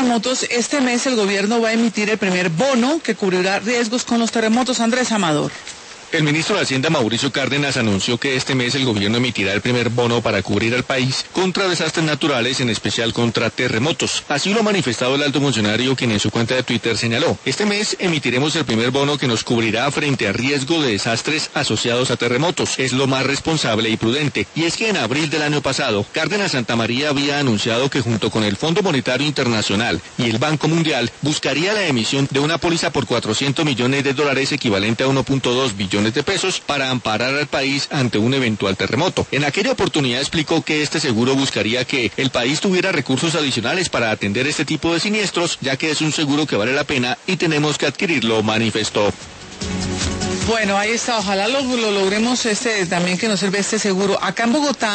terremotos, este mes el gobierno va a emitir el primer bono que cubrirá riesgos con los terremotos. Andrés Amador. El ministro de Hacienda, Mauricio Cárdenas, anunció que este mes el gobierno emitirá el primer bono para cubrir al país contra desastres naturales, en especial contra terremotos. Así lo ha manifestado el alto funcionario, quien en su cuenta de Twitter señaló: este mes emitiremos el primer bono que nos cubrirá frente a riesgo de desastres asociados a terremotos. Es lo más responsable y prudente. Y es que en abril del año pasado, Cárdenas Santamaría había anunciado que junto con el Fondo Monetario Internacional y el Banco Mundial buscaría la emisión de una póliza por $400 millones, equivalente a 1.2 billones de pesos, para amparar al país ante un eventual terremoto. En aquella oportunidad explicó que este seguro buscaría que el país tuviera recursos adicionales para atender este tipo de siniestros, ya que es un seguro que vale la pena y tenemos que adquirirlo, manifestó. Bueno, ahí está, ojalá lo logremos también, que nos sirva este seguro. Acá en Bogotá